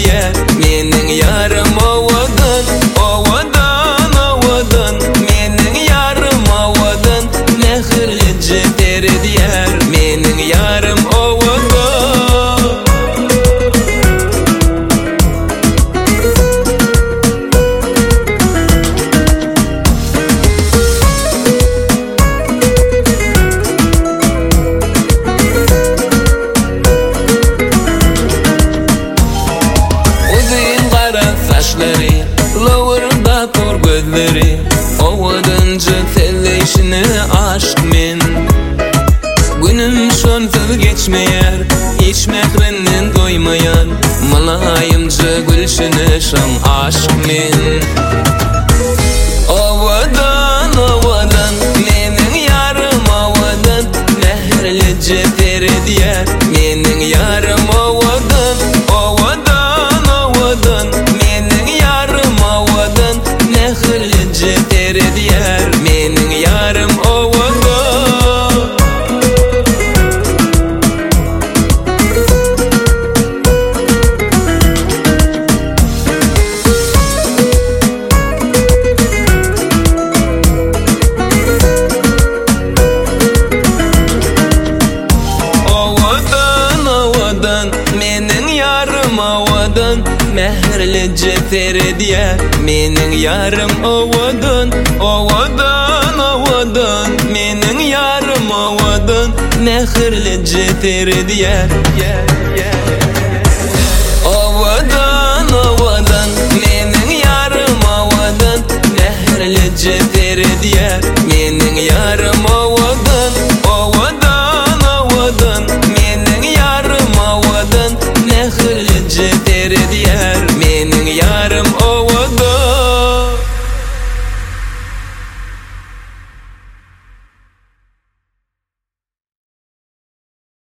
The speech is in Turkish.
diyer. Mening yarım ovadan, ovadan, ovadan. Mening yarım ovadan, mehirli jeter diyer. Mening yarım ovadan. Lovarda tor gözleri Ovadınca telleşini aşk men Günüm şonsuz geçmeyer Hiç mehrinden doymayan Malayımca gülşini şan aşk men Ovadan, ovadan Mening yarım ovadan Mehirli jeter diyer. Mening yarım ovadan, ovadan, ovadan. Mening yarım ovadan mehirli jeter diyer. Mening yarım ovadan. Ovadan, ovadan. Mening yarım ovadan mehirli jeter diyer. Mening yarım ovadan, ovadan, ovadan. Mening yarım ovadan mehirli jeter diyer. Ovadan, ovadan. Mening yarım ovadan mehirli jeter diyer.